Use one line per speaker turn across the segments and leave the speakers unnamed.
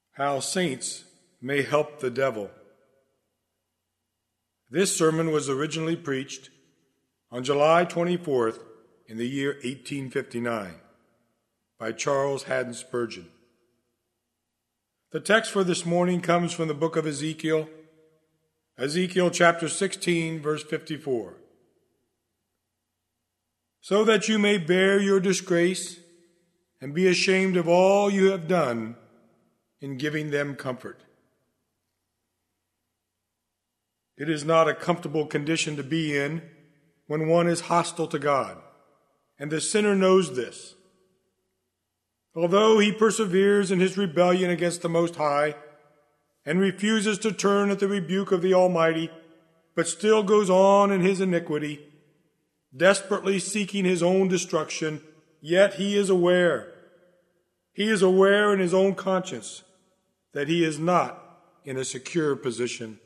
How Saints May Help the Devil. This sermon was originally preached on July 24th in the year 1859 by Charles Haddon Spurgeon. The text for this morning comes from the book of Ezekiel, Ezekiel chapter 16, verse 54. So that you may bear your disgrace and be ashamed of all you have done in giving them comfort. It is not a comfortable condition to be in when one is hostile to God, and the sinner knows this. Although he perseveres in his rebellion against the Most High and refuses to turn at the rebuke of the Almighty, but still goes on in his iniquity, desperately seeking his own destruction, yet he is aware. He is aware in his own conscience that he is not in a secure position.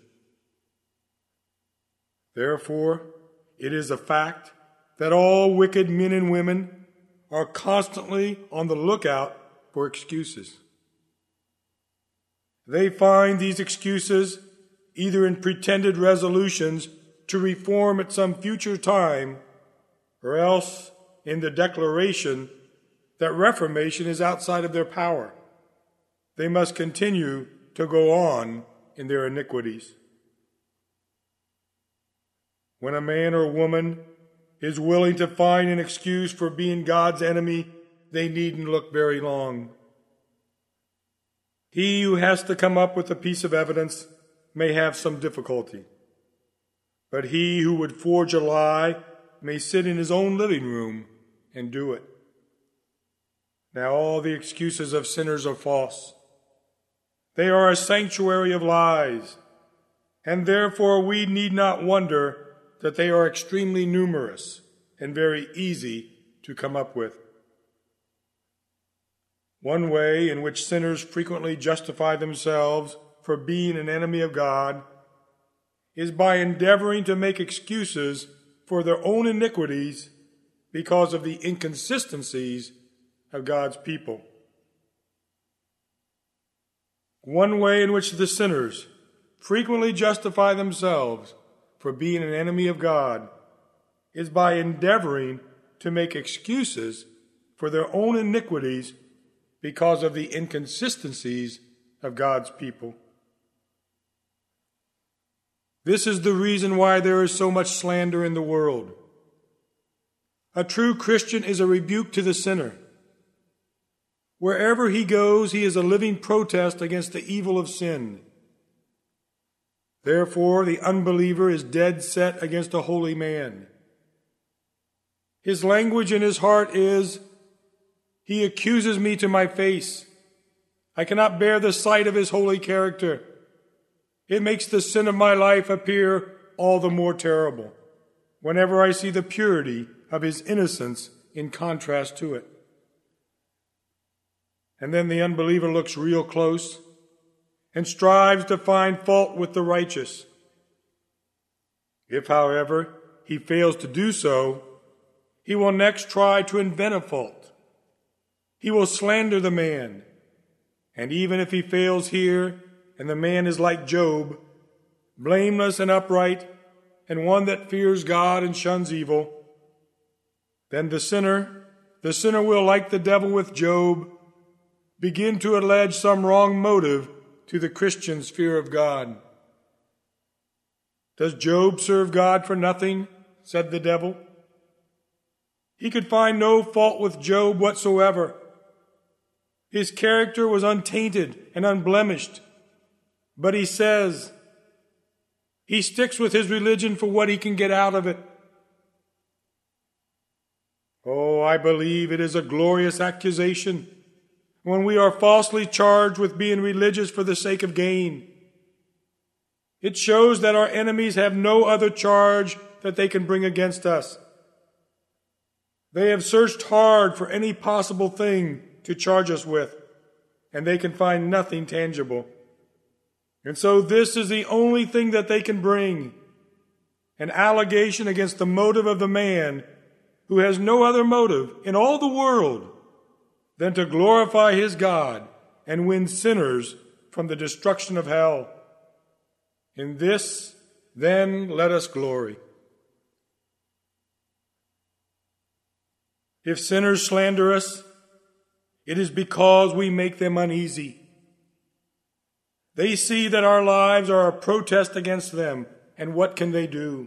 Therefore, it is a fact that all wicked men and women are constantly on the lookout for excuses. They find these excuses either in pretended resolutions to reform at some future time, or else in the declaration that reformation is outside of their power. They must continue to go on in their iniquities. When a man or woman is willing to find an excuse for being God's enemy, they needn't look very long. He who has to come up with a piece of evidence may have some difficulty, but he who would forge a lie may sit in his own living room and do it. Now all the excuses of sinners are false. They are a sanctuary of lies, and therefore we need not wonder that they are extremely numerous and very easy to come up with. One way in which sinners frequently justify themselves for being an enemy of God is by endeavoring to make excuses for their own iniquities because of the inconsistencies of God's people. One way in which the sinners frequently justify themselves for being an enemy of God is by endeavoring to make excuses for their own iniquities because of the inconsistencies of God's people. This is the reason why there is so much slander in the world. A true Christian is a rebuke to the sinner. Wherever he goes, he is a living protest against the evil of sin. Therefore, the unbeliever is dead set against a holy man. His language in his heart is, "He accuses me to my face. I cannot bear the sight of his holy character. It makes the sin of my life appear all the more terrible whenever I see the purity of his innocence in contrast to it." And then the unbeliever looks real close and strives to find fault with the righteous. If, however, he fails to do so, he will next try to invent a fault. He will slander the man, and even if he fails here, and the man is like Job, blameless and upright, and one that fears God and shuns evil, then the sinner will, like the devil with Job, begin to allege some wrong motive to the Christian's fear of God. "Does Job serve God for nothing?" said the devil. He could find no fault with Job whatsoever. His character was untainted and unblemished. But he says he sticks with his religion for what he can get out of it. Oh, I believe it is a glorious accusation when we are falsely charged with being religious for the sake of gain. It shows that our enemies have no other charge that they can bring against us. They have searched hard for any possible thing to charge us with, and they can find nothing tangible. And so this is the only thing that they can bring, an allegation against the motive of the man who has no other motive in all the world than to glorify his God and win sinners from the destruction of hell. In this, then, let us glory. If sinners slander us, it is because we make them uneasy. They see that our lives are a protest against them, and what can they do?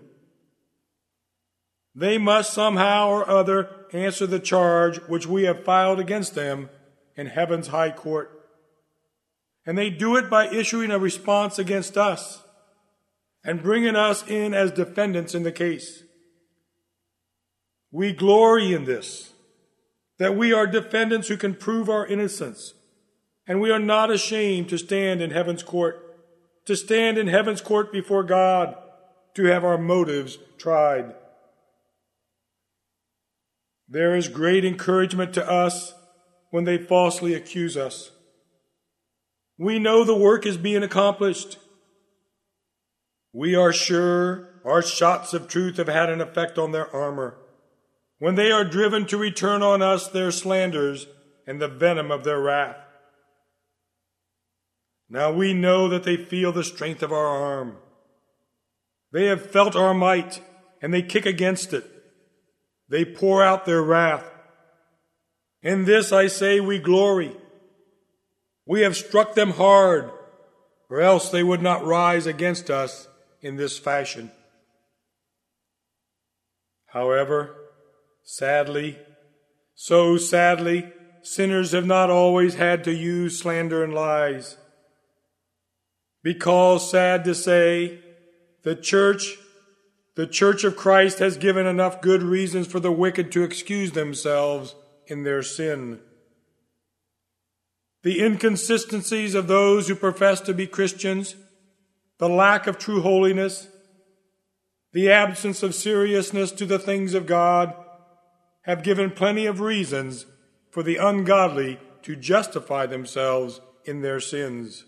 They must somehow or other answer the charge which we have filed against them in heaven's high court. And they do it by issuing a response against us and bringing us in as defendants in the case. We glory in this, that we are defendants who can prove our innocence, and we are not ashamed to stand in heaven's court, before God, to have our motives tried. There is great encouragement to us when they falsely accuse us. We know the work is being accomplished. We are sure our shots of truth have had an effect on their armor, when they are driven to return on us their slanders and the venom of their wrath. Now we know that they feel the strength of our arm. They have felt our might, and they kick against it. They pour out their wrath. In this, I say, we glory. We have struck them hard, or else they would not rise against us in this fashion. However, sadly, sinners have not always had to use slander and lies. Because, sad to say, the Church of Christ has given enough good reasons for the wicked to excuse themselves in their sin. The inconsistencies of those who profess to be Christians, the lack of true holiness, the absence of seriousness to the things of God, have given plenty of reasons for the ungodly to justify themselves in their sins.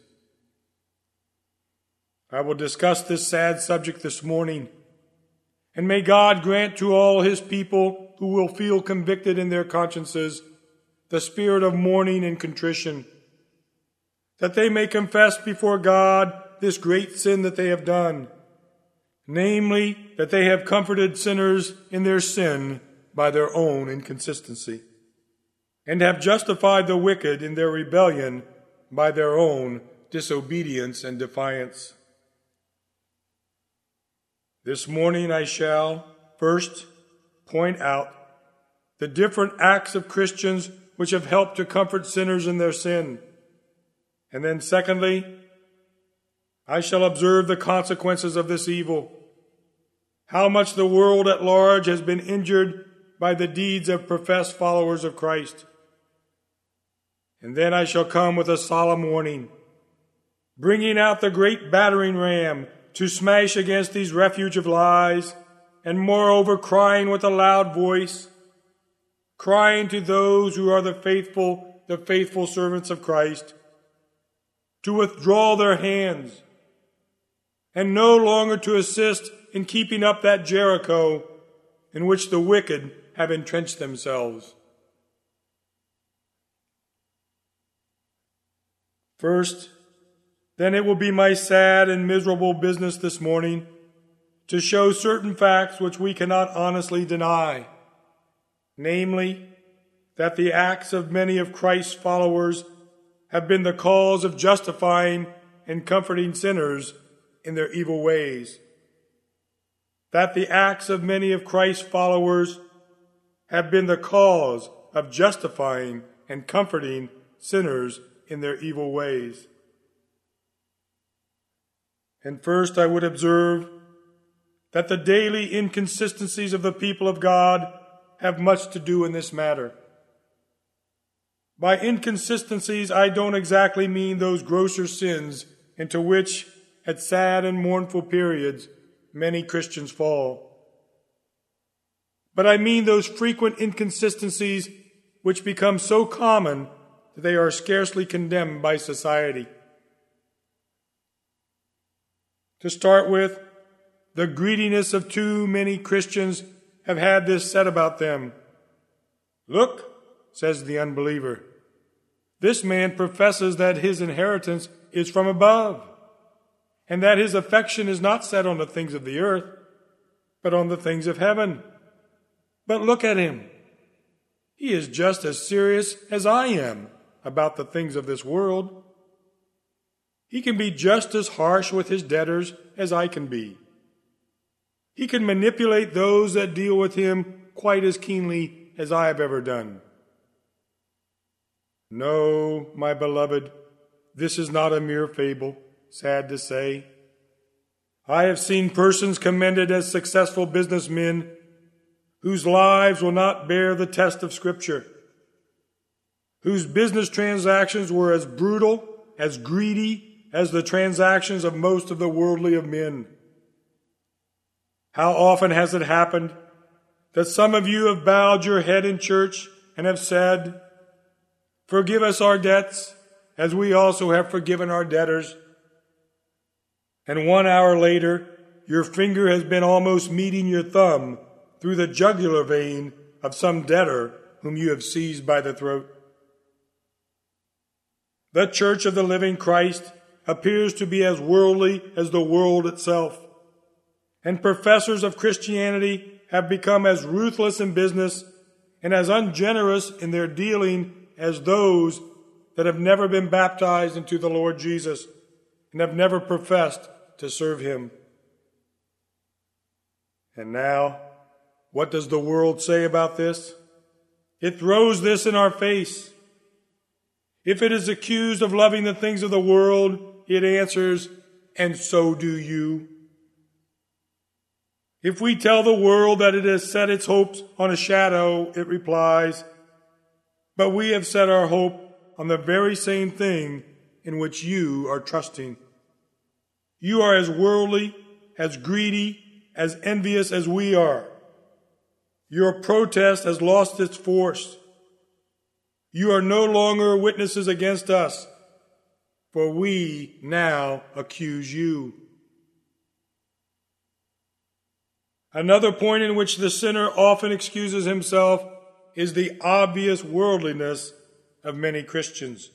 I will discuss this sad subject this morning, and may God grant to all his people who will feel convicted in their consciences the spirit of mourning and contrition, that they may confess before God this great sin that they have done, namely, that they have comforted sinners in their sin by their own inconsistency, and have justified the wicked in their rebellion by their own disobedience and defiance. This morning I shall, first, point out the different acts of Christians which have helped to comfort sinners in their sin. And then secondly, I shall observe the consequences of this evil, how much the world at large has been injured by the deeds of professed followers of Christ. And then I shall come with a solemn warning, bringing out the great battering ram to smash against these refuge of lies, and moreover crying with a loud voice, crying to those who are the faithful servants of Christ, to withdraw their hands, and no longer to assist in keeping up that Jericho in which the wicked have entrenched themselves. First, then it will be my sad and miserable business this morning to show certain facts which we cannot honestly deny, namely, that the acts of many of Christ's followers have been the cause of justifying and comforting sinners in their evil ways. That the acts of many of Christ's followers have been the cause of justifying and comforting sinners in their evil ways. And first I would observe that the daily inconsistencies of the people of God have much to do in this matter. By inconsistencies, I don't exactly mean those grosser sins into which, at sad and mournful periods, many Christians fall. But I mean those frequent inconsistencies which become so common that they are scarcely condemned by society. To start with, the greediness of too many Christians have had this said about them. Look, says the unbeliever, This man professes that his inheritance is from above, and that his affection is not set on the things of the earth, but on the things of heaven. But look at him. He is just as serious as I am about the things of this world. He can be just as harsh with his debtors as I can be. He can manipulate those that deal with him quite as keenly as I have ever done. No, my beloved, this is not a mere fable, sad to say. I have seen persons commended as successful businessmen whose lives will not bear the test of Scripture, whose business transactions were as brutal, as greedy as the transactions of most of the worldly of men. How often has it happened that some of you have bowed your head in church and have said, "Forgive us our debts, as we also have forgiven our debtors," and 1 hour later, your finger has been almost meeting your thumb through the jugular vein of some debtor whom you have seized by the throat? The Church of the living Christ appears to be as worldly as the world itself, and professors of Christianity have become as ruthless in business and as ungenerous in their dealing as those that have never been baptized into the Lord Jesus and have never professed to serve him. And now, what does the world say about this? It throws this in our face. If it is accused of loving the things of the world, it answers, "And so do you." If we tell the world that it has set its hopes on a shadow, it replies, "But we have set our hope on the very same thing in which you are trusting." You are as worldly, as greedy, as envious as we are. Your protest has lost its force. You are no longer witnesses against us, for we now accuse you. Another point in which the sinner often excuses himself is the obvious worldliness of many Christians.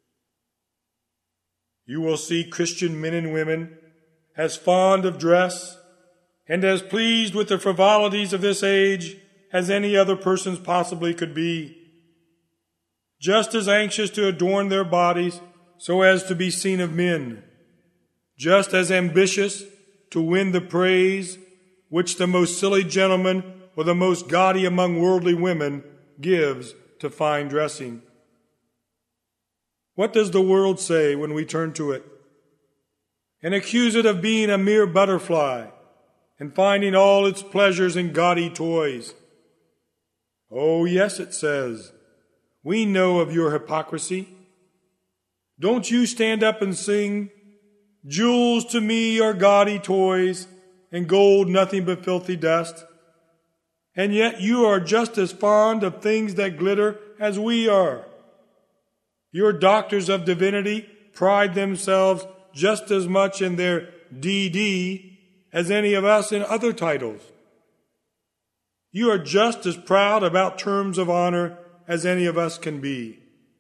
You will see Christian men and women as fond of dress and as pleased with the frivolities of this age as any other persons possibly could be, just as anxious to adorn their bodies so as to be seen of men, just as ambitious to win the praise which the most silly gentleman or the most gaudy among worldly women gives to fine dressing. What does the world say when we turn to it and accuse it of being a mere butterfly and finding all its pleasures in gaudy toys? Oh, yes, it says, "We know of your hypocrisy. Don't you stand up and sing, 'Jewels to me are gaudy toys, and gold nothing but filthy dust,' and yet you are just as fond of things that glitter as we are. Your doctors of divinity pride themselves just as much in their D.D. as any of us in other titles. You are just as proud about terms of honor as any of us can be.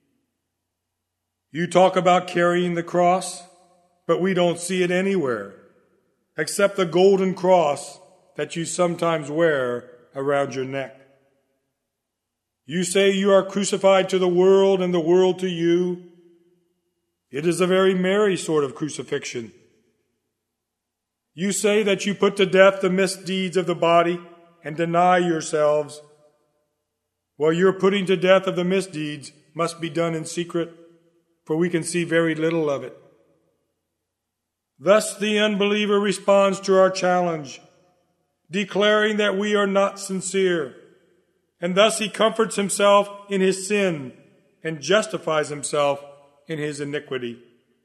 You talk about carrying the cross, but we don't see it anywhere, except the golden cross that you sometimes wear around your neck. You say you are crucified to the world and the world to you. It is a very merry sort of crucifixion. You say that you put to death the misdeeds of the body and deny yourselves. Well, your putting to death of the misdeeds must be done in secret, for we can see very little of it. Thus the unbeliever responds to our challenge, declaring that we are not sincere, and thus he comforts himself in his sin and justifies himself in his iniquity.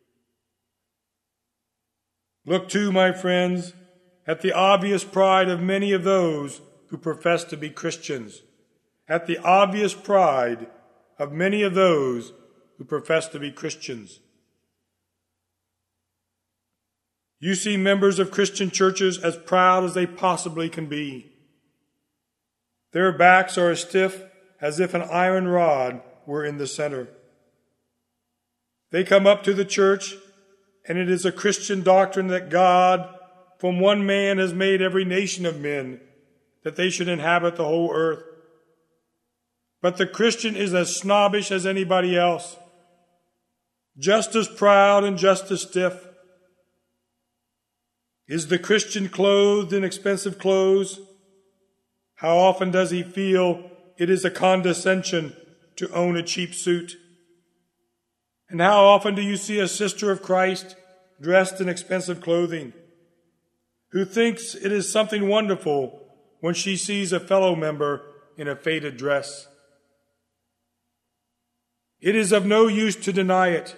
Look too, my friends, at the obvious pride of many of those who profess to be Christians, at the obvious pride of many of those who profess to be Christians. You see members of Christian churches as proud as they possibly can be. Their backs are as stiff as if an iron rod were in the center. They come up to the church, and it is a Christian doctrine that God, from one man, has made every nation of men, that they should inhabit the whole earth. But the Christian is as snobbish as anybody else, just as proud and just as stiff. Is the Christian clothed in expensive clothes? How often does he feel it is a condescension to own a cheap suit? And how often do you see a sister of Christ dressed in expensive clothing, who thinks it is something wonderful when she sees a fellow member in a faded dress? It is of no use to deny it.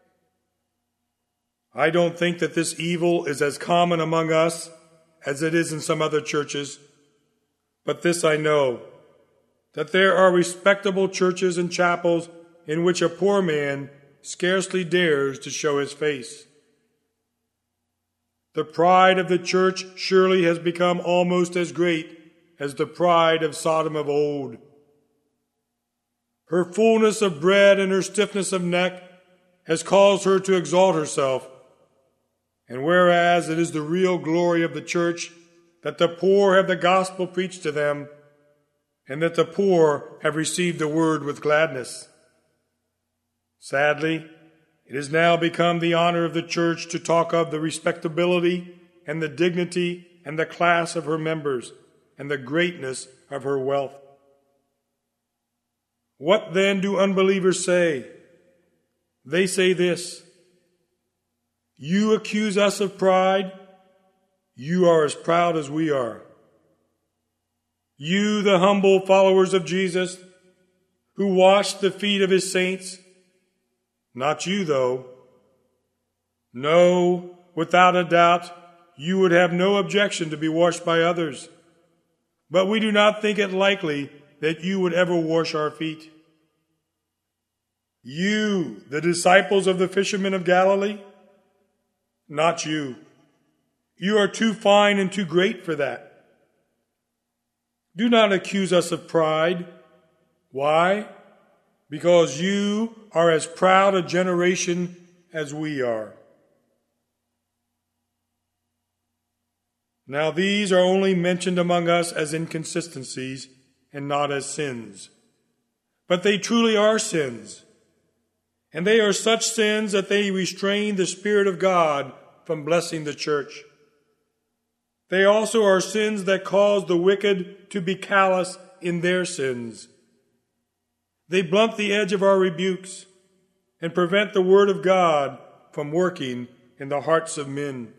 I don't think that this evil is as common among us as it is in some other churches, but this I know, that there are respectable churches and chapels in which a poor man scarcely dares to show his face. The pride of the church surely has become almost as great as the pride of Sodom of old. Her fullness of bread and her stiffness of neck has caused her to exalt herself, and whereas it is the real glory of the church that the poor have the gospel preached to them, and that the poor have received the word with gladness, sadly, it has now become the honor of the church to talk of the respectability and the dignity and the class of her members and the greatness of her wealth. What then do unbelievers say? They say this: you accuse us of pride. You are as proud as we are. You, the humble followers of Jesus, who washed the feet of his saints. Not you, though. No, without a doubt, you would have no objection to be washed by others. But we do not think it likely that you would ever wash our feet. You, the disciples of the fishermen of Galilee? Not you. You are too fine and too great for that. Do not accuse us of pride. Why? Because you are as proud a generation as we are. Now these are only mentioned among us as inconsistencies and not as sins. But they truly are sins. And they are such sins that they restrain the Spirit of God from blessing the church. They also are sins that cause the wicked to be callous in their sins. They blunt the edge of our rebukes and prevent the word of God from working in the hearts of men.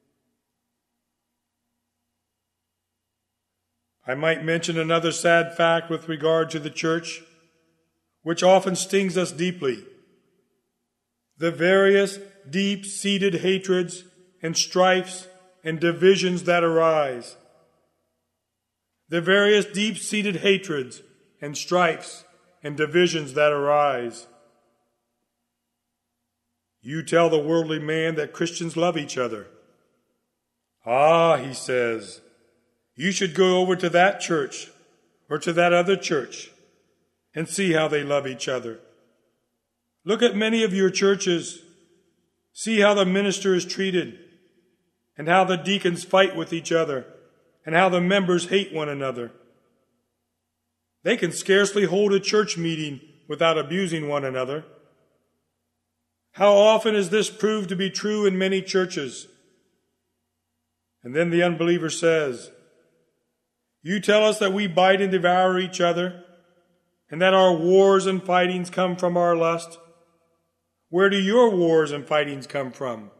I might mention another sad fact with regard to the church, which often stings us deeply. The various deep-seated hatreds and strifes and divisions that arise. The various deep-seated hatreds and strifes and divisions that arise. You tell the worldly man that Christians love each other. Ah, he says, you should go over to that church or to that other church and see how they love each other. Look at many of your churches. See how the minister is treated, and how the deacons fight with each other, and how the members hate one another. They can scarcely hold a church meeting without abusing one another. How often is this proved to be true in many churches? And then the unbeliever says, you tell us that we bite and devour each other, and that our wars and fightings come from our lust. Where do your wars and fightings come from?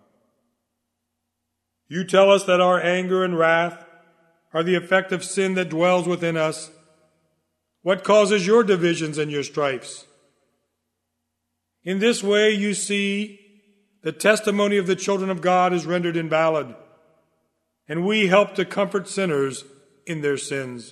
You tell us that our anger and wrath are the effect of sin that dwells within us. What causes your divisions and your strifes? In this way, you see, the testimony of the children of God is rendered invalid, and we help to comfort sinners in their sins.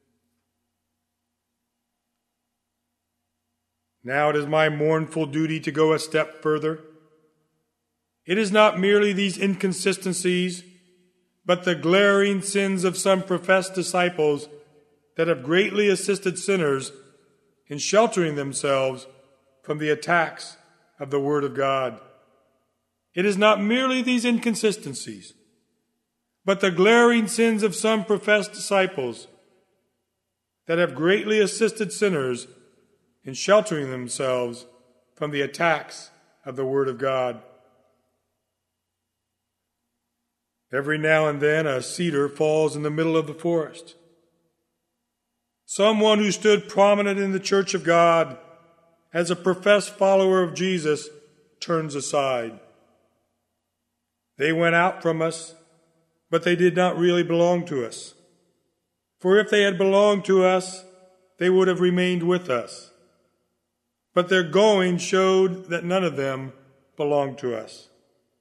Now it is my mournful duty to go a step further. It is not merely these inconsistencies, but the glaring sins of some professed disciples that have greatly assisted sinners in sheltering themselves from the attacks of the Word of God. It is not merely these inconsistencies, but the glaring sins of some professed disciples that have greatly assisted sinners in sheltering themselves from the attacks of the Word of God. Every now and then a cedar falls in the middle of the forest. Someone who stood prominent in the Church of God as a professed follower of Jesus turns aside. They went out from us, but they did not really belong to us. For if they had belonged to us, they would have remained with us. But their going showed that none of them belonged to us.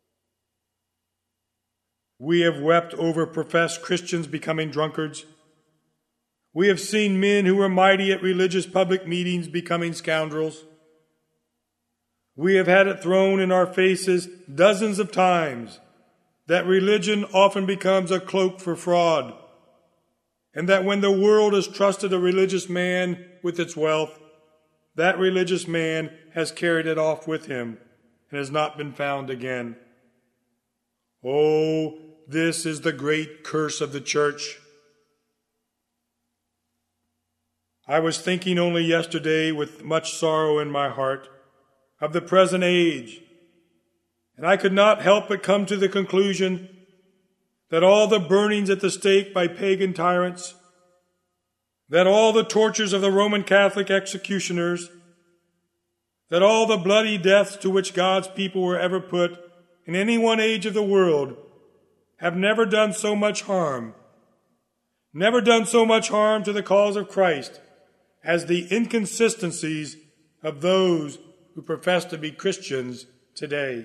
We have wept over professed Christians becoming drunkards. We have seen men who were mighty at religious public meetings becoming scoundrels. We have had it thrown in our faces dozens of times that religion often becomes a cloak for fraud, and that when the world has trusted a religious man with its wealth, that religious man has carried it off with him and has not been found again. Oh, this is the great curse of the church. I was thinking only yesterday with much sorrow in my heart of the present age, and I could not help but come to the conclusion that all the burnings at the stake by pagan tyrants, that all the tortures of the Roman Catholic executioners, that all the bloody deaths to which God's people were ever put in any one age of the world have never done so much harm to the cause of Christ as the inconsistencies of those who profess to be Christians today.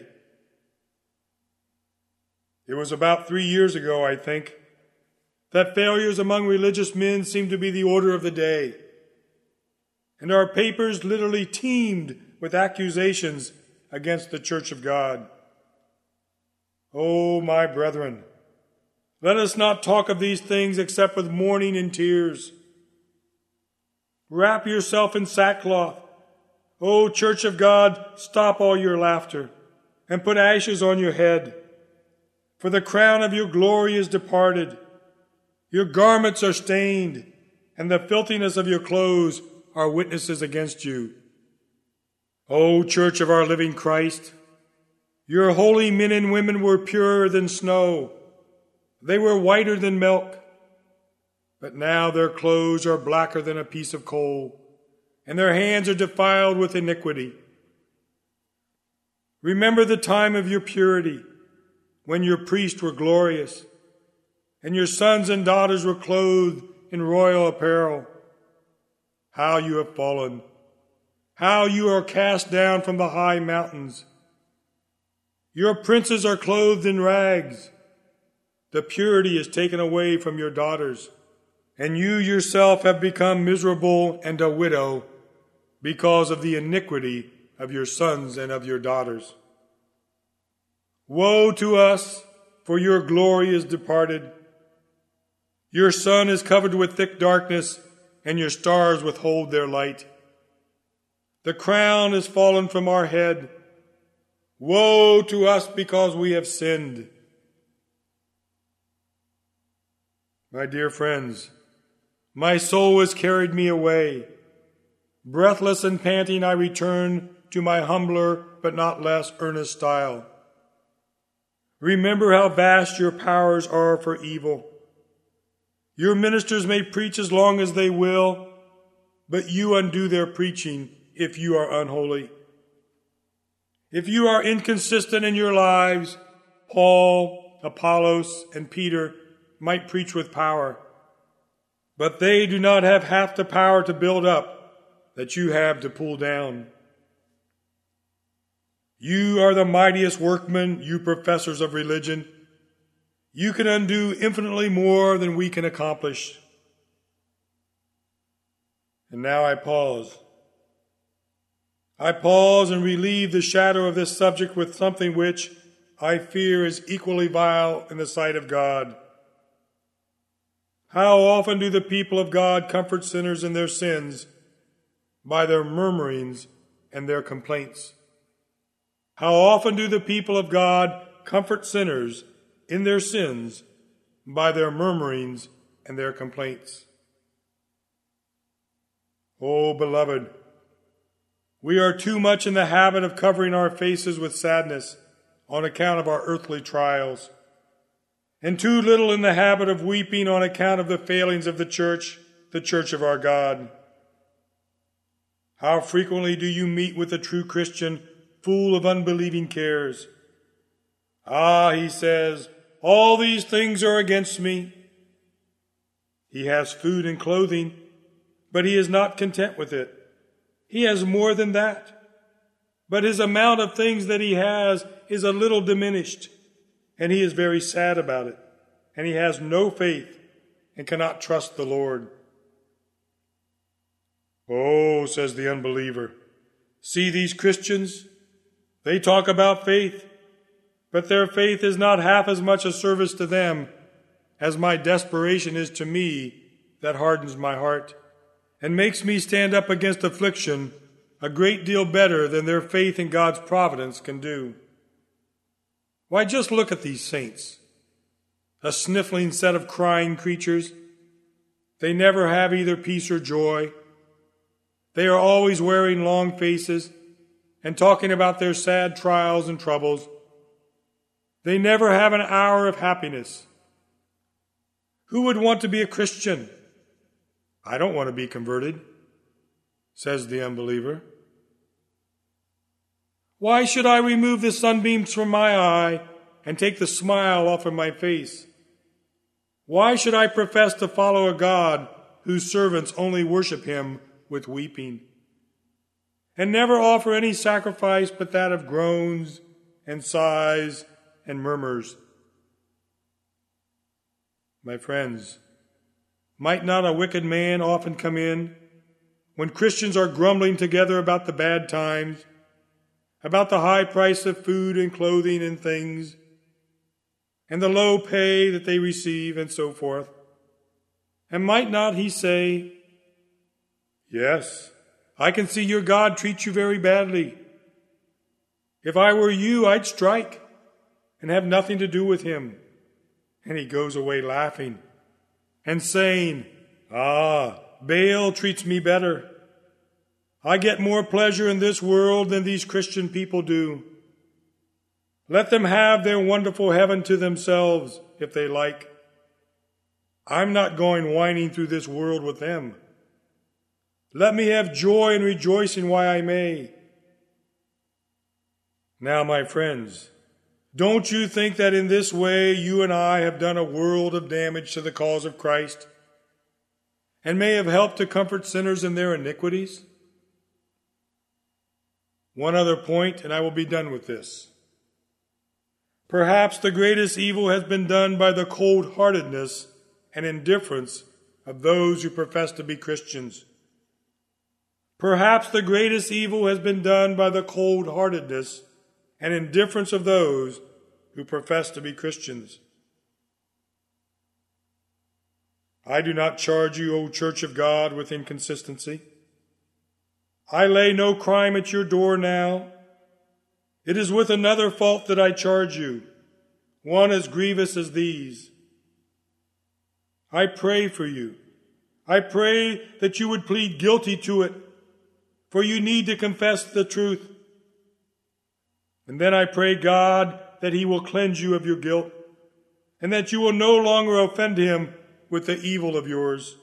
It was about 3 years ago, I think, that failures among religious men seemed to be the order of the day, and our papers literally teemed with accusations against the Church of God. Oh, my brethren, let us not talk of these things except with mourning and tears. Wrap yourself in sackcloth. O Church of God, stop all your laughter and put ashes on your head. For the crown of your glory is departed. Your garments are stained, and the filthiness of your clothes are witnesses against you. O Church of our living Christ, your holy men and women were purer than snow. They were whiter than milk. But now their clothes are blacker than a piece of coal, and their hands are defiled with iniquity. Remember the time of your purity, when your priests were glorious, and your sons and daughters were clothed in royal apparel. How you have fallen! How you are cast down from the high mountains! Your princes are clothed in rags. The purity is taken away from your daughters, and you yourself have become miserable and a widow because of the iniquity of your sons and of your daughters. Woe to us, for your glory is departed. Your sun is covered with thick darkness, and your stars withhold their light. The crown is fallen from our head. Woe to us because we have sinned. My dear friends, my soul has carried me away. Breathless and panting, I return to my humbler but not less earnest style. Remember how vast your powers are for evil. Your ministers may preach as long as they will, but you undo their preaching if you are unholy. If you are inconsistent in your lives, Paul, Apollos, and Peter might preach with power, but they do not have half the power to build up that you have to pull down. You are the mightiest workmen, you professors of religion. You can undo infinitely more than we can accomplish. And now I pause. I pause and relieve the shadow of this subject with something which I fear is equally vile in the sight of God. How often do the people of God comfort sinners in their sins by their murmurings and their complaints? How often do the people of God comfort sinners in their sins by their murmurings and their complaints? Oh, beloved, we are too much in the habit of covering our faces with sadness on account of our earthly trials, and too little in the habit of weeping on account of the failings of the church of our God. How frequently do you meet with a true Christian full of unbelieving cares? Ah, he says, all these things are against me. He has food and clothing, but he is not content with it. He has more than that, but his amount of things that he has is a little diminished, and he is very sad about it, and he has no faith and cannot trust the Lord. Oh, says the unbeliever, see these Christians? They talk about faith, but their faith is not half as much a service to them as my desperation is to me that hardens my heart and makes me stand up against affliction a great deal better than their faith in God's providence can do. Why, just look at these saints, a sniffling set of crying creatures. They never have either peace or joy. They are always wearing long faces and talking about their sad trials and troubles. They never have an hour of happiness. Who would want to be a Christian? I don't want to be converted, says the unbeliever. Why should I remove the sunbeams from my eye and take the smile off of my face? Why should I profess to follow a God whose servants only worship him with weeping, and never offer any sacrifice but that of groans and sighs and murmurs? My friends, might not a wicked man often come in when Christians are grumbling together about the bad times, about the high price of food and clothing and things, and the low pay that they receive, and so forth? And might not he say, yes, I can see your God treats you very badly. If I were you, I'd strike and have nothing to do with him. And he goes away laughing and saying, Baal treats me better. I get more pleasure in this world than these Christian people do. Let them have their wonderful heaven to themselves if they like. I'm not going whining through this world with them. Let me have joy and rejoicing while I may. Now, my friends, don't you think that in this way you and I have done a world of damage to the cause of Christ and may have helped to comfort sinners in their iniquities? One other point, and I will be done with this. Perhaps the greatest evil has been done by the cold-heartedness and indifference of those who profess to be Christians. Perhaps the greatest evil has been done by the cold-heartedness and indifference of those who profess to be Christians. I do not charge you, O Church of God, with inconsistency. I lay no crime at your door now. It is with another fault that I charge you, one as grievous as these. I pray for you. I pray that you would plead guilty to it, for you need to confess the truth. And then I pray God that he will cleanse you of your guilt, and that you will no longer offend him with the evil of yours.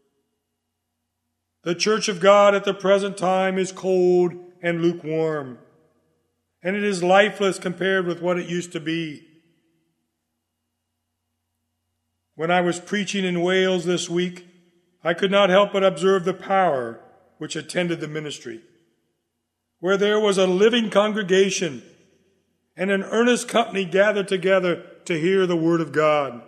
The Church of God at the present time is cold and lukewarm, and it is lifeless compared with what it used to be. When I was preaching in Wales this week, I could not help but observe the power which attended the ministry, where there was a living congregation and an earnest company gathered together to hear the word of God.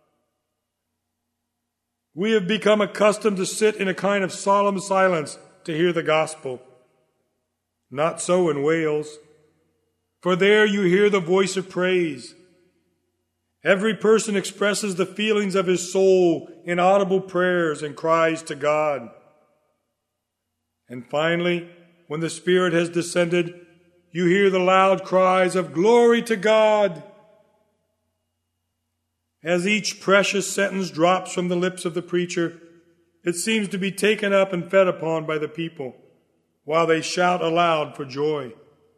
We have become accustomed to sit in a kind of solemn silence to hear the gospel. Not so in Wales, for there you hear the voice of praise. Every person expresses the feelings of his soul in audible prayers and cries to God. And finally, when the Spirit has descended, you hear the loud cries of "Glory to God!" As each precious sentence drops from the lips of the preacher, it seems to be taken up and fed upon by the people, while they shout aloud for joy.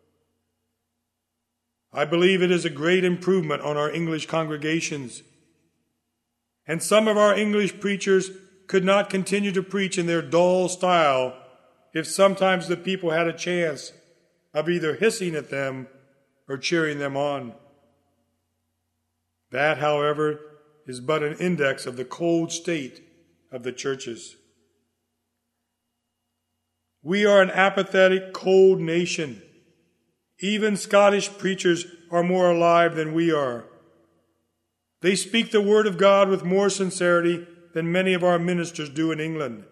I believe it is a great improvement on our English congregations. And some of our English preachers could not continue to preach in their dull style if sometimes the people had a chance of either hissing at them or cheering them on. That, however, is but an index of the cold state of the churches. We are an apathetic, cold nation. Even Scottish preachers are more alive than we are. They speak the word of God with more sincerity than many of our ministers do in England.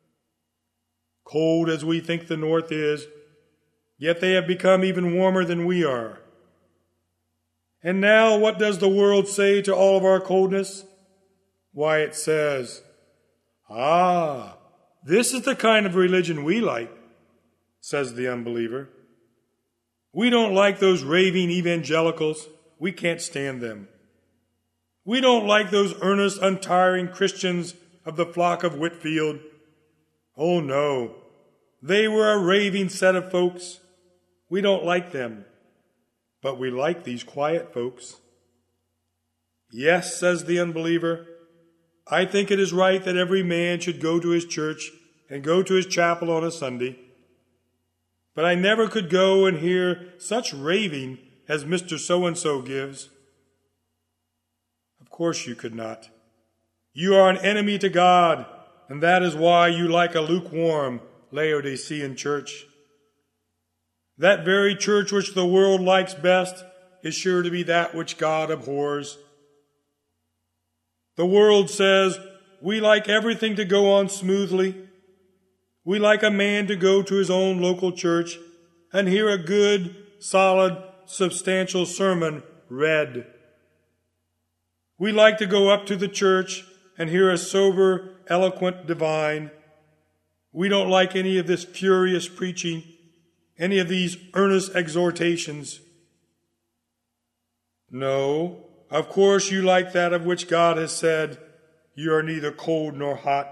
Cold as we think the North is, yet they have become even warmer than we are. And now what does the world say to all of our coldness? Why, it says, "Ah, this is the kind of religion we like," says the unbeliever. "We don't like those raving evangelicals. We can't stand them. We don't like those earnest, untiring Christians of the flock of Whitfield. Oh no, they were a raving set of folks. We don't like them, but we like these quiet folks." "Yes," says the unbeliever, "I think it is right that every man should go to his church and go to his chapel on a Sunday. But I never could go and hear such raving as Mr. So-and-so gives." Of course you could not. You are an enemy to God, and that is why you like a lukewarm Laodicean church. That very church which the world likes best is sure to be that which God abhors. The world says, we like everything to go on smoothly. We like a man to go to his own local church and hear a good, solid, substantial sermon read. We like to go up to the church and hear a sober, eloquent divine. We don't like any of this furious preaching, any of these earnest exhortations. No, of course you like that of which God has said, "You are neither cold nor hot."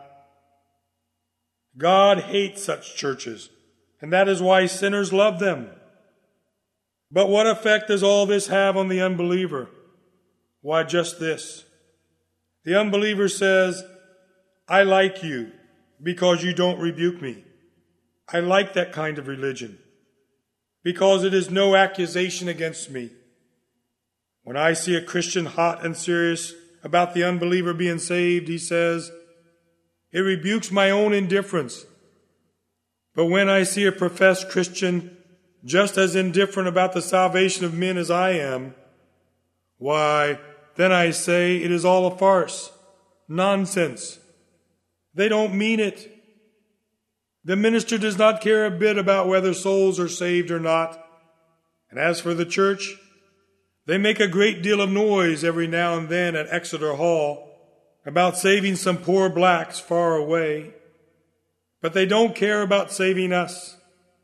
God hates such churches, and that is why sinners love them. But what effect does all this have on the unbeliever? Why, just this. The unbeliever says, "I like you because you don't rebuke me. I like that kind of religion because it is no accusation against me." When I see a Christian hot and serious about the unbeliever being saved, he says, "It rebukes my own indifference." But when I see a professed Christian just as indifferent about the salvation of men as I am, why, then I say it is all a farce, nonsense. They don't mean it. The minister does not care a bit about whether souls are saved or not. And as for the church, they make a great deal of noise every now and then at Exeter Hall about saving some poor blacks far away. But they don't care about saving us.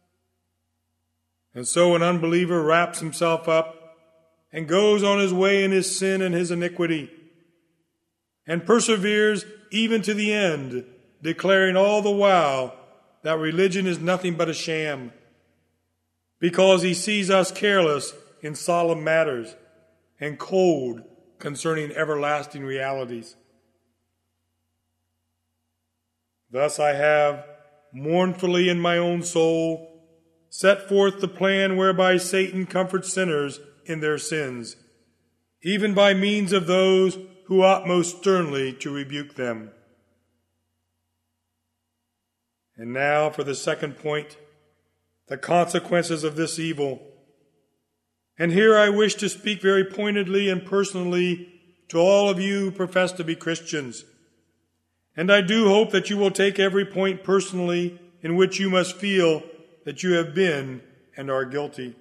And so an unbeliever wraps himself up and goes on his way in his sin and his iniquity, and perseveres even to the end, declaring all the while that religion is nothing but a sham, because he sees us careless in solemn matters and cold concerning everlasting realities. Thus I have, mournfully in my own soul, set forth the plan whereby Satan comforts sinners in their sins, even by means of those who ought most sternly to rebuke them. And now for the second point, the consequences of this evil. And here I wish to speak very pointedly and personally to all of you who profess to be Christians. And I do hope that you will take every point personally in which you must feel that you have been and are guilty.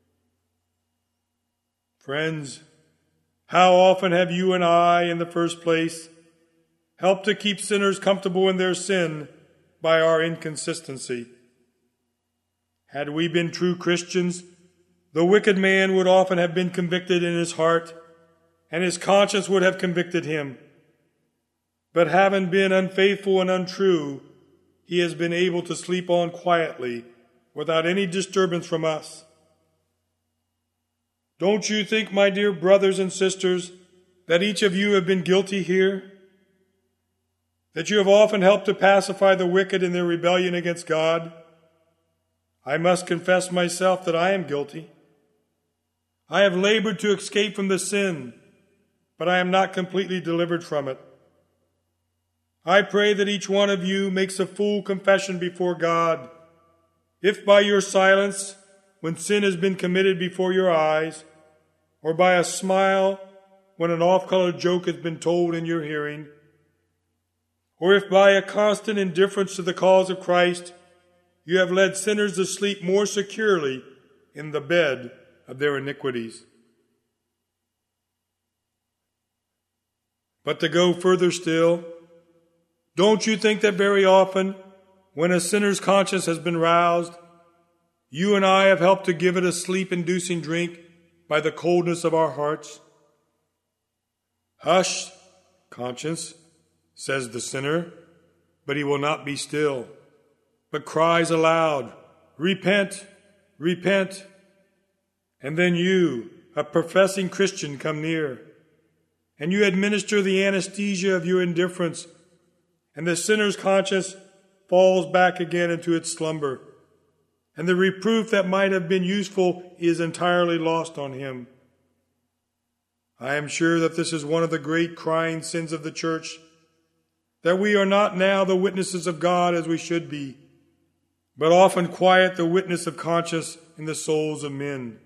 Friends, how often have you and I, in the first place, helped to keep sinners comfortable in their sin by our inconsistency? Had we been true Christians, The wicked man would often have been convicted in his heart, and his conscience would have convicted him. But having been unfaithful and untrue, he has been able to sleep on quietly without any disturbance from us. Don't you think, my dear brothers and sisters, that each of you have been guilty here? That you have often helped to pacify the wicked in their rebellion against God? I must confess myself that I am guilty. I have labored to escape from the sin, but I am not completely delivered from it. I pray that each one of you makes a full confession before God. If by your silence, when sin has been committed before your eyes, or by a smile when an off-colored joke has been told in your hearing, or if by a constant indifference to the cause of Christ, you have led sinners to sleep more securely in the bed of their iniquities. But to go further still, don't you think that very often, when a sinner's conscience has been roused, you and I have helped to give it a sleep-inducing drink by the coldness of our hearts? Hush, conscience, says the sinner, but he will not be still, but cries aloud, repent, repent. And then you, a professing Christian, come near, and you administer the anesthesia of your indifference, and the sinner's conscience falls back again into its slumber, and the reproof that might have been useful is entirely lost on him. I am sure that this is one of the great crying sins of the church, that we are not now the witnesses of God as we should be, but often quiet the witness of conscience in the souls of men.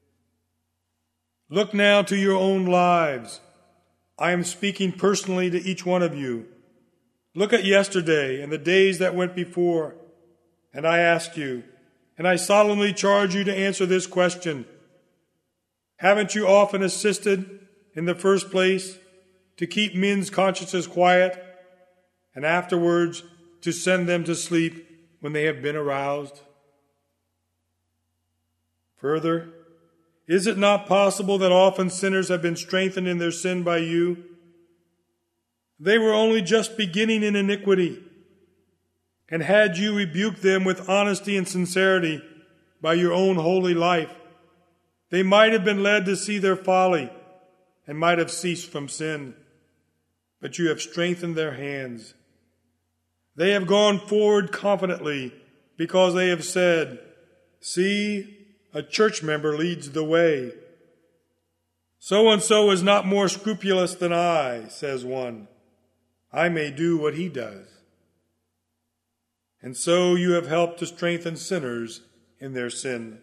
Look now to your own lives. I am speaking personally to each one of you. Look at yesterday and the days that went before, and I ask you, and I solemnly charge you to answer this question. Haven't you often assisted, in the first place, to keep men's consciences quiet, and afterwards to send them to sleep when they have been aroused? Further, is it not possible that often sinners have been strengthened in their sin by you? They were only just beginning in iniquity, and had you rebuked them with honesty and sincerity by your own holy life, they might have been led to see their folly and might have ceased from sin. But you have strengthened their hands. They have gone forward confidently because they have said, "See, a church member leads the way. So-and-so is not more scrupulous than I," says one. "I may do what he does." And so you have helped to strengthen sinners in their sin.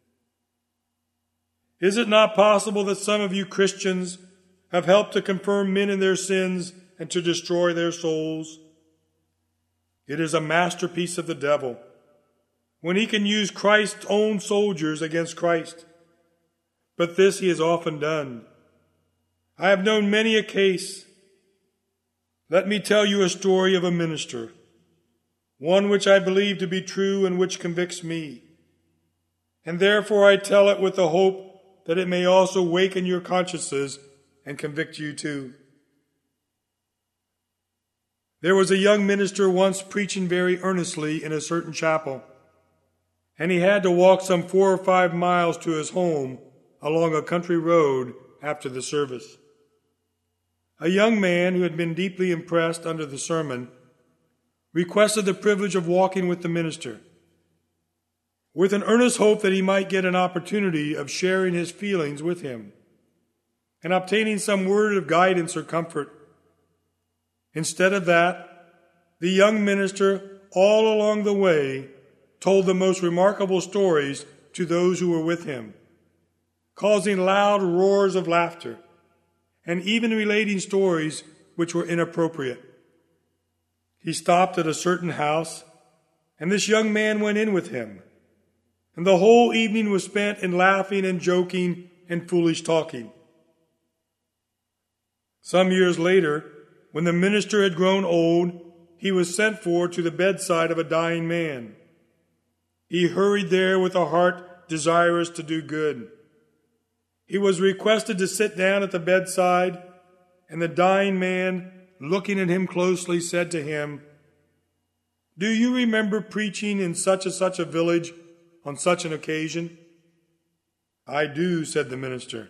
Is it not possible that some of you Christians have helped to confirm men in their sins and to destroy their souls? It is a masterpiece of the devil, when he can use Christ's own soldiers against Christ. But this he has often done. I have known many a case. Let me tell you a story of a minister, one which I believe to be true and which convicts me. And therefore I tell it with the hope that it may also waken your consciences and convict you too. There was a young minister once preaching very earnestly in a certain chapel, and he had to walk some 4 or 5 miles to his home along a country road after the service. A young man who had been deeply impressed under the sermon requested the privilege of walking with the minister, with an earnest hope that he might get an opportunity of sharing his feelings with him and obtaining some word of guidance or comfort. Instead of that, the young minister, all along the way, told the most remarkable stories to those who were with him, causing loud roars of laughter, and even relating stories which were inappropriate. He stopped at a certain house, and this young man went in with him, and the whole evening was spent in laughing and joking and foolish talking. Some years later, when the minister had grown old, he was sent for to the bedside of a dying man. He hurried there with a heart desirous to do good. He was requested to sit down at the bedside, and the dying man, looking at him closely, said to him, "Do you remember preaching in such and such a village on such an occasion?" "I do," said the minister.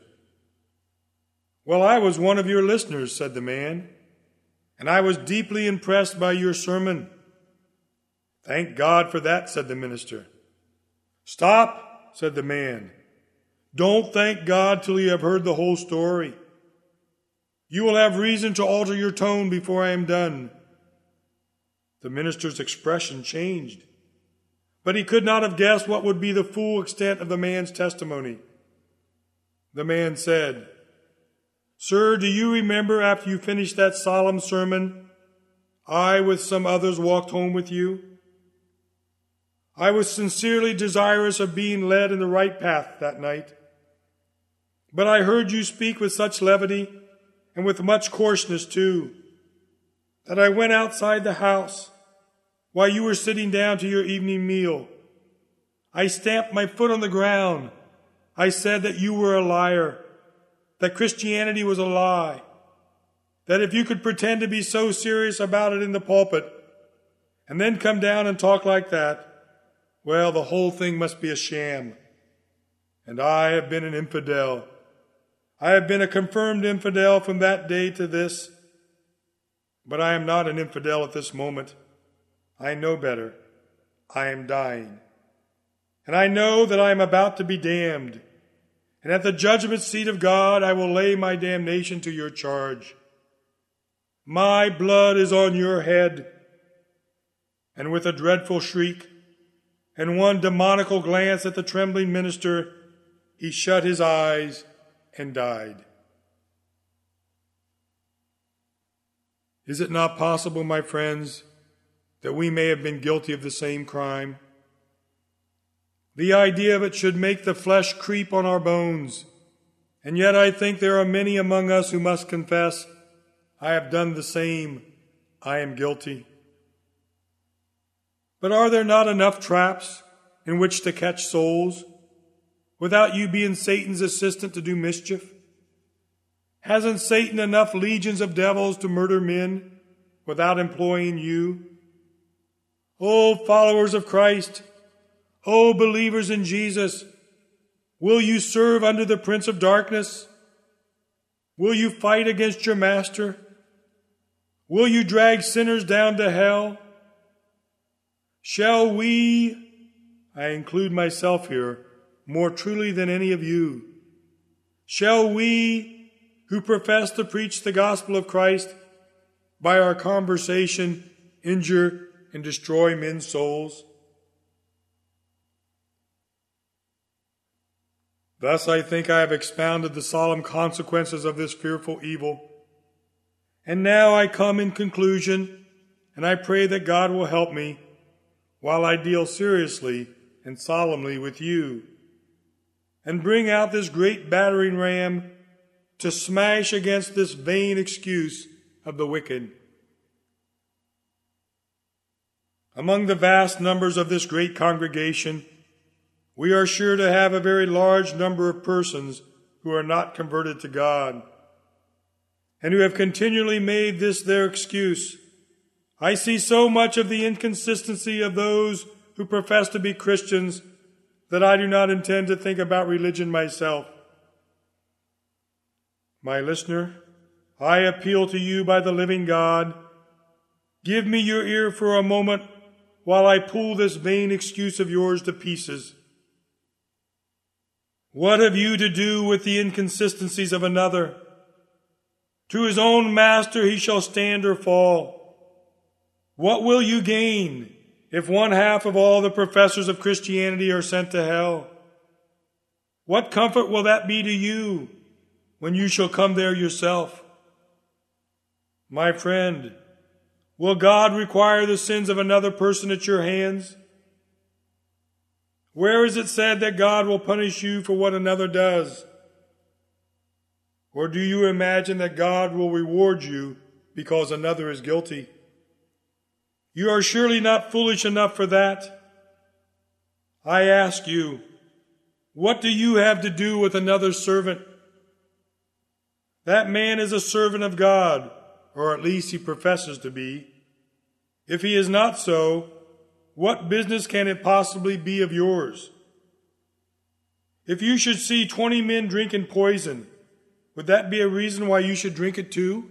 "Well, I was one of your listeners," said the man, "and I was deeply impressed by your sermon." "Thank God for that," said the minister. "Stop," said the man. "Don't thank God till you have heard the whole story. You will have reason to alter your tone before I am done." The minister's expression changed, but he could not have guessed what would be the full extent of the man's testimony. The man said, "Sir, do you remember after you finished that solemn sermon, I with some others walked home with you? I was sincerely desirous of being led in the right path that night. But I heard you speak with such levity, and with much coarseness too, that I went outside the house while you were sitting down to your evening meal. I stamped my foot on the ground. I said that you were a liar, that Christianity was a lie, that if you could pretend to be so serious about it in the pulpit, and then come down and talk like that, well, the whole thing must be a sham. And I have been an infidel. I have been a confirmed infidel from that day to this. But I am not an infidel at this moment. I know better. I am dying. And I know that I am about to be damned. And at the judgment seat of God I will lay my damnation to your charge. My blood is on your head." And with a dreadful shriek, and one demoniacal glance at the trembling minister, he shut his eyes and died. Is it not possible, my friends, that we may have been guilty of the same crime? The idea of it should make the flesh creep on our bones, and yet I think there are many among us who must confess, "I have done the same. I am guilty." But are there not enough traps in which to catch souls, without you being Satan's assistant to do mischief? Hasn't Satan enough legions of devils to murder men without employing you? O followers of Christ, O believers in Jesus, will you serve under the Prince of Darkness? Will you fight against your master? Will you drag sinners down to hell? Shall we, I include myself here, more truly than any of you, shall we, who profess to preach the gospel of Christ, by our conversation injure and destroy men's souls? Thus I think I have expounded the solemn consequences of this fearful evil. And now I come in conclusion, and I pray that God will help me while I deal seriously and solemnly with you, and bring out this great battering ram to smash against this vain excuse of the wicked. Among the vast numbers of this great congregation, we are sure to have a very large number of persons who are not converted to God, and who have continually made this their excuse. I see so much of the inconsistency of those who profess to be Christians that I do not intend to think about religion myself. My listener, I appeal to you by the living God. Give me your ear for a moment while I pull this vain excuse of yours to pieces. What have you to do with the inconsistencies of another? To his own master he shall stand or fall. What will you gain if one half of all the professors of Christianity are sent to hell? What comfort will that be to you when you shall come there yourself? My friend, will God require the sins of another person at your hands? Where is it said that God will punish you for what another does? Or do you imagine that God will reward you because another is guilty? You are surely not foolish enough for that. I ask you, What do you have to do with another servant? That man is a servant of God, or at least he professes to be. If he is not so, what business can it possibly be of yours? If you should see 20 men drinking poison, would that be a reason why you should drink it too?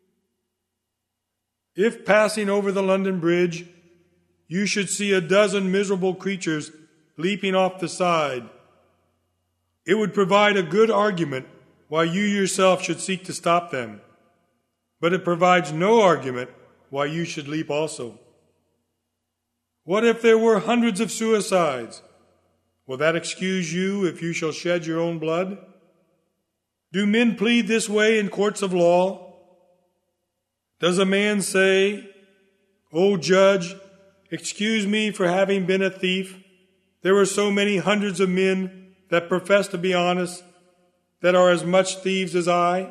If passing over the London Bridge, you should see a dozen miserable creatures leaping off the side, it would provide a good argument why you yourself should seek to stop them, but it provides no argument why you should leap also. What if there were hundreds of suicides? Will that excuse you if you shall shed your own blood? Do men plead this way in courts of law? Does a man say, "O judge, excuse me for having been a thief. There were so many hundreds of men that profess to be honest, that are as much thieves as I"?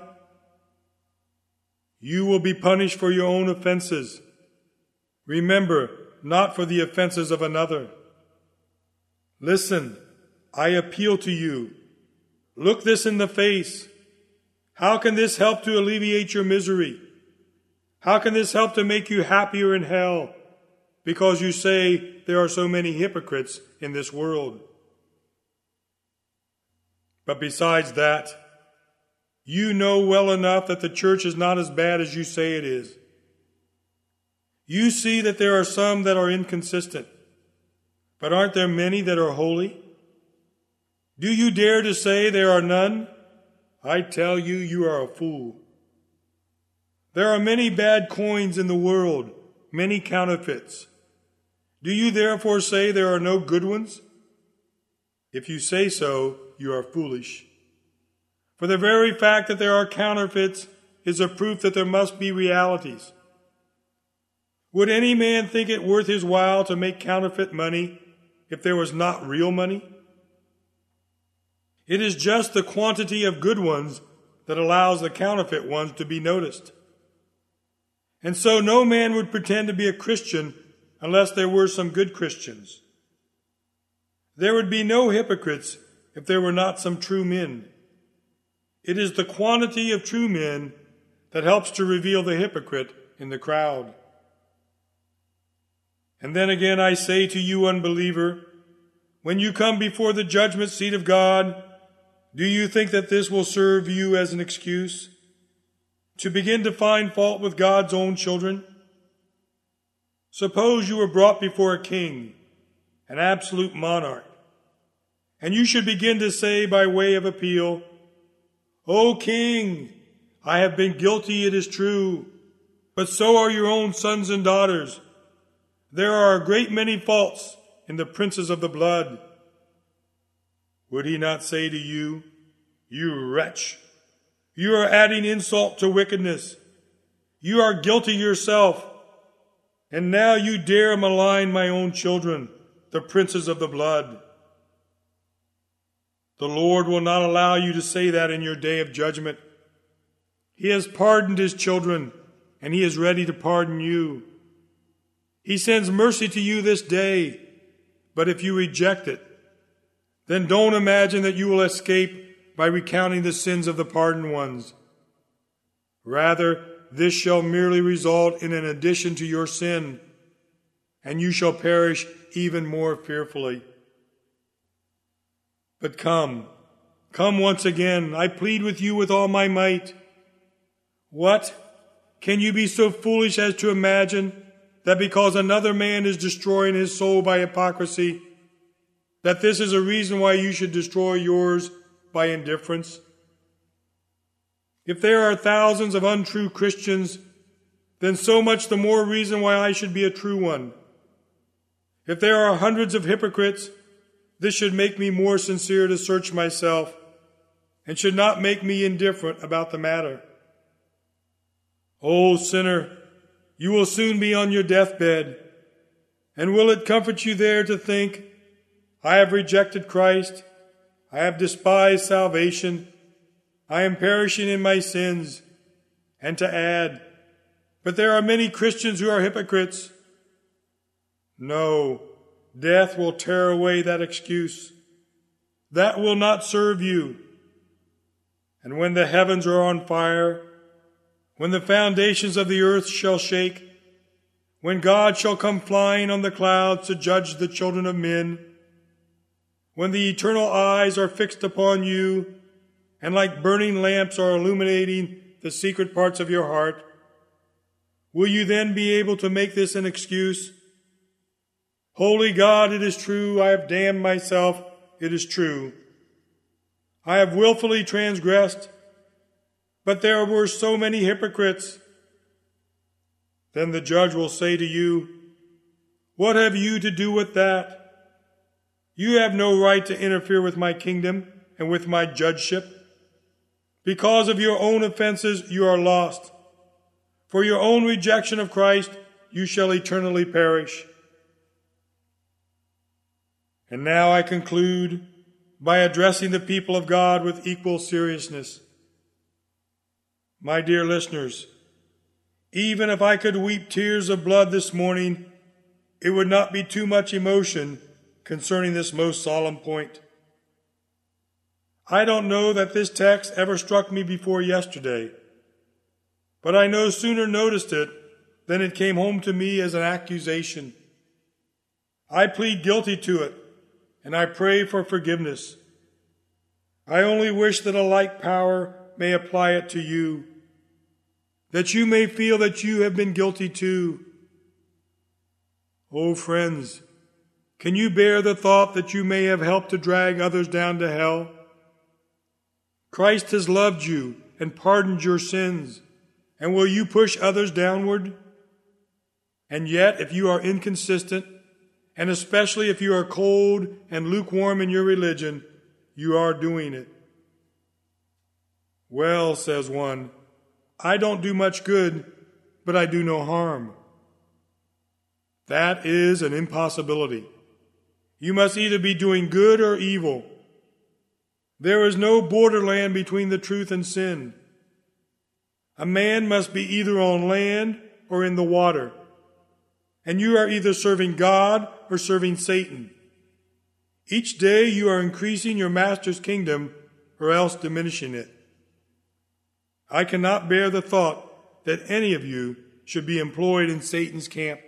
You will be punished for your own offenses. Remember, not for the offenses of another. Listen, I appeal to you. Look this in the face. How can this help to alleviate your misery? How can this help to make you happier in hell? Because you say there are so many hypocrites in this world. But besides that, you know well enough that the church is not as bad as you say it is. You see that there are some that are inconsistent, but aren't there many that are holy? Do you dare to say there are none? I tell you, you are a fool. There are many bad coins in the world, many counterfeits. Do you therefore say there are no good ones? If you say so, you are foolish. For the very fact that there are counterfeits is a proof that there must be realities. Would any man think it worth his while to make counterfeit money if there was not real money? It is just the quantity of good ones that allows the counterfeit ones to be noticed. And so no man would pretend to be a Christian unless there were some good Christians. There would be no hypocrites if there were not some true men. It is the quantity of true men that helps to reveal the hypocrite in the crowd. And then again I say to you, unbeliever, when you come before the judgment seat of God, do you think that this will serve you as an excuse to begin to find fault with God's own children? Suppose you were brought before a king, an absolute monarch, and you should begin to say by way of appeal, "O king, I have been guilty, it is true, but so are your own sons and daughters. There are a great many faults in the princes of the blood." Would he not say to you, "You wretch, you are adding insult to wickedness. You are guilty yourself, and now you dare malign my own children, the princes of the blood"? The Lord will not allow you to say that in your day of judgment. He has pardoned his children, and he is ready to pardon you. He sends mercy to you this day, but if you reject it, then don't imagine that you will escape by recounting the sins of the pardoned ones. Rather, this shall merely result in an addition to your sin, and you shall perish even more fearfully. But come once again, I plead with you with all my might. What? Can you be so foolish as to imagine that because another man is destroying his soul by hypocrisy, that this is a reason why you should destroy yours by indifference? If there are thousands of untrue Christians, then so much the more reason why I should be a true one. If there are hundreds of hypocrites, this should make me more sincere to search myself, and should not make me indifferent about the matter. O sinner, you will soon be on your deathbed, and will it comfort you there to think, I have rejected Christ, I have despised salvation, I am perishing in my sins, and to add, but there are many Christians who are hypocrites? No, death will tear away that excuse. That will not serve you. And when the heavens are on fire, when the foundations of the earth shall shake, when God shall come flying on the clouds to judge the children of men, when the eternal eyes are fixed upon you, and like burning lamps are illuminating the secret parts of your heart, will you then be able to make this an excuse? Holy God, it is true, I have damned myself, it is true. I have willfully transgressed, but there were so many hypocrites. Then the judge will say to you, what have you to do with that? You have no right to interfere with my kingdom and with my judgeship. Because of your own offenses, you are lost. For your own rejection of Christ, you shall eternally perish. And now I conclude by addressing the people of God with equal seriousness. My dear listeners, even if I could weep tears of blood this morning, it would not be too much emotion concerning this most solemn point. I don't know that this text ever struck me before yesterday, but I no sooner noticed it than it came home to me as an accusation. I plead guilty to it, and I pray for forgiveness. I only wish that a like power may apply it to you, that you may feel that you have been guilty too. Oh, friends, can you bear the thought that you may have helped to drag others down to hell? Christ has loved you and pardoned your sins, and will you push others downward? And yet, if you are inconsistent, and especially if you are cold and lukewarm in your religion, you are doing it. Well, says one, I don't do much good, but I do no harm. That is an impossibility. You must either be doing good or evil. There is no borderland between the truth and sin. A man must be either on land or in the water. And you are either serving God or serving Satan. Each day you are increasing your master's kingdom or else diminishing it. I cannot bear the thought that any of you should be employed in Satan's camp.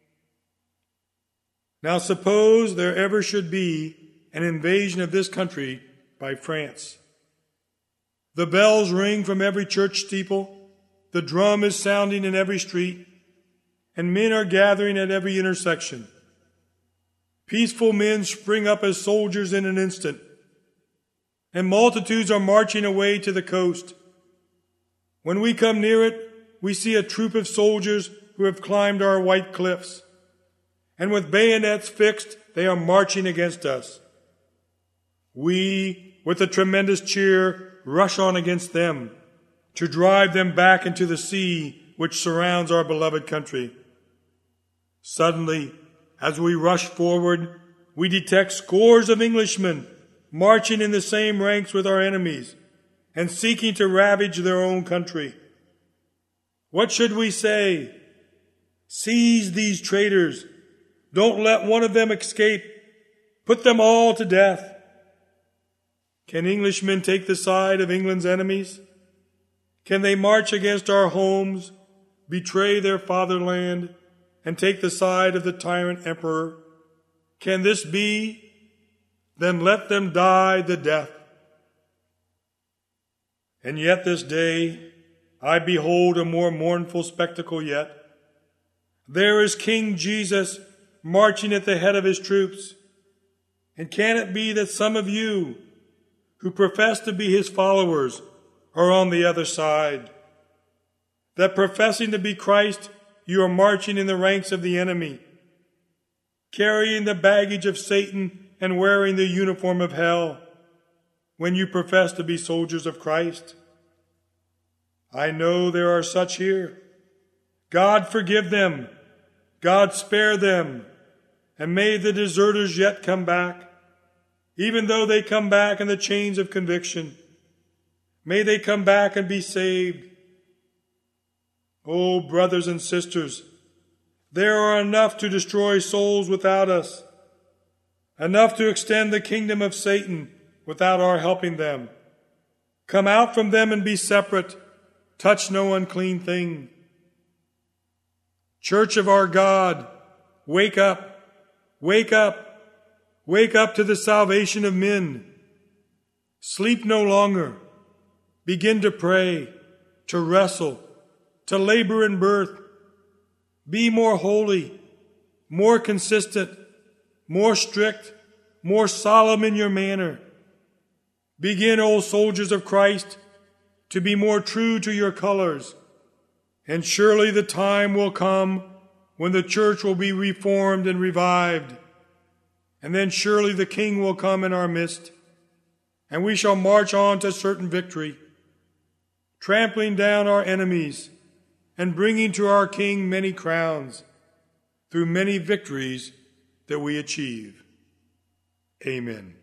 Now suppose there ever should be an invasion of this country by France. The bells ring from every church steeple, the drum is sounding in every street, and men are gathering at every intersection. Peaceful men spring up as soldiers in an instant, and multitudes are marching away to the coast. When we come near it, we see a troop of soldiers who have climbed our white cliffs, and with bayonets fixed, they are marching against us. We, with a tremendous cheer, rush on against them to drive them back into the sea which surrounds our beloved country. Suddenly, as we rush forward, we detect scores of Englishmen marching in the same ranks with our enemies and seeking to ravage their own country. What should we say? Seize these traitors. Don't let one of them escape. Put them all to death. Can Englishmen take the side of England's enemies? Can they march against our homes, betray their fatherland, and take the side of the tyrant emperor? Can this be? Then let them die the death. And yet this day I behold a more mournful spectacle yet. There is King Jesus marching at the head of his troops. And can it be that some of you, who profess to be his followers, are on the other side? That professing to be Christ, you are marching in the ranks of the enemy, carrying the baggage of Satan and wearing the uniform of hell, when you profess to be soldiers of Christ? I know there are such here. God forgive them. God spare them. And may the deserters yet come back, even though they come back in the chains of conviction. May they come back and be saved. Oh, brothers and sisters, there are enough to destroy souls without us, enough to extend the kingdom of Satan without our helping them. Come out from them and be separate. Touch no unclean thing. Church of our God, wake up, wake up, wake up to the salvation of men. Sleep no longer. Begin to pray, to wrestle, to labor in birth. Be more holy, more consistent, more strict, more solemn in your manner. Begin, O soldiers of Christ, to be more true to your colors. And surely the time will come when the church will be reformed and revived. And then surely the King will come in our midst, and we shall march on to certain victory, trampling down our enemies and bringing to our King many crowns through many victories that we achieve. Amen.